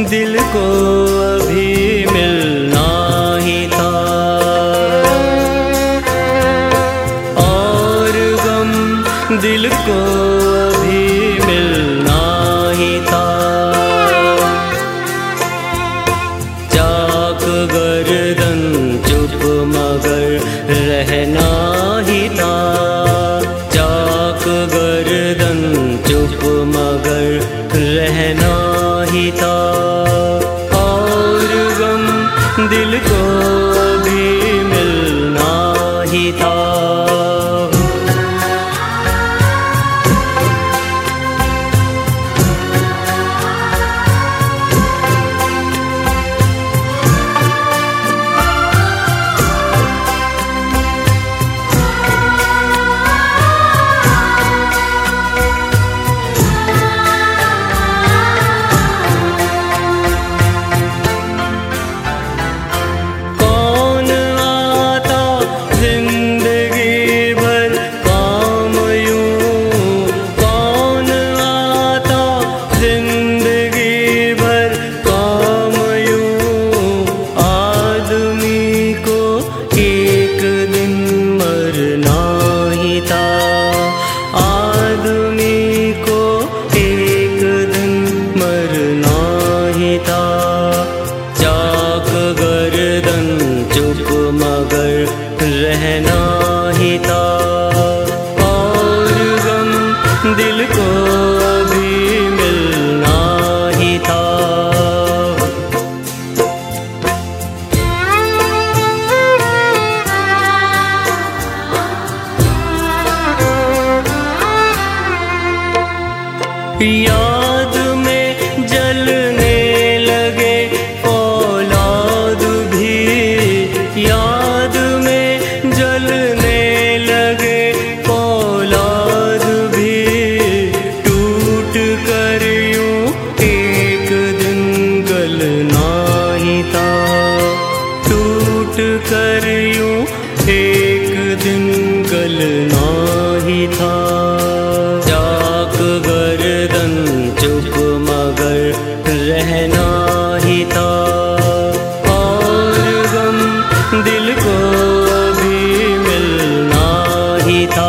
दिल को अभी मिलना ही था, और गम दिल को अभी मिलना ही था। चाक गर्दन चुप मगर रहना ही था, चाक गर्दन चुप मगर रहना ही था, और गम दिल को अभी मिलना ही था। चाक गर्दन चुप मगर रहना ही था, और गम दिल को अभी मिलना ही था। याद में जलने लगे औलाद भी, याद में जलने लगे औलाद भी, टूट कर यूं एक दिन गलना ही था, टूट कर यूं एक दिन गलना ही था। चाक गर्दन चुप मगर रहना ही था, और गम दिल को अभी मिलना ही था।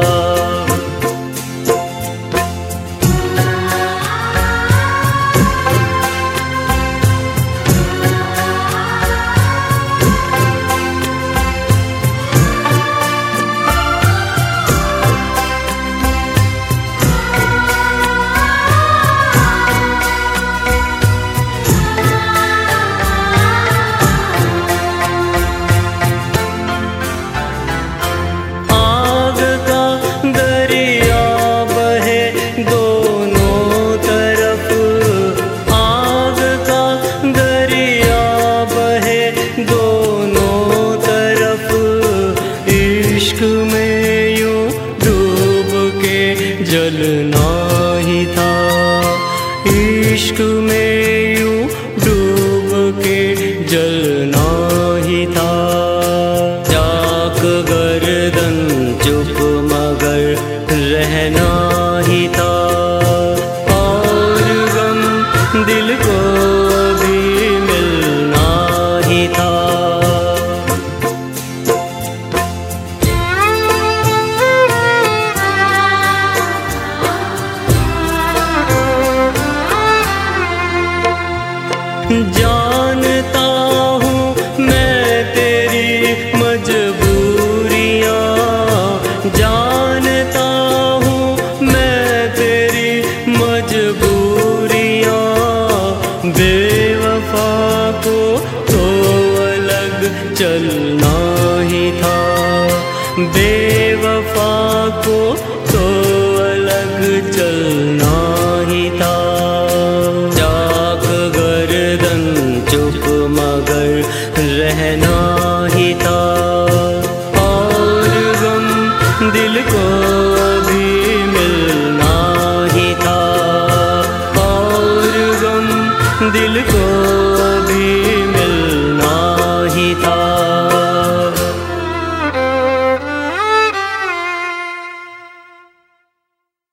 इश्क में यूं डूब के जलना ही था, इश्क में यूं डूब के जलना ही था। चाक गर्दन चुप मगर रहना ही था, और गम दिल को अभी मिलना ही था। जानता हूँ मैं तेरी मजबूरियाँ, जानता हूँ मैं तेरी मजबूरियाँ, बेवफा को तो अलग चलना ही था,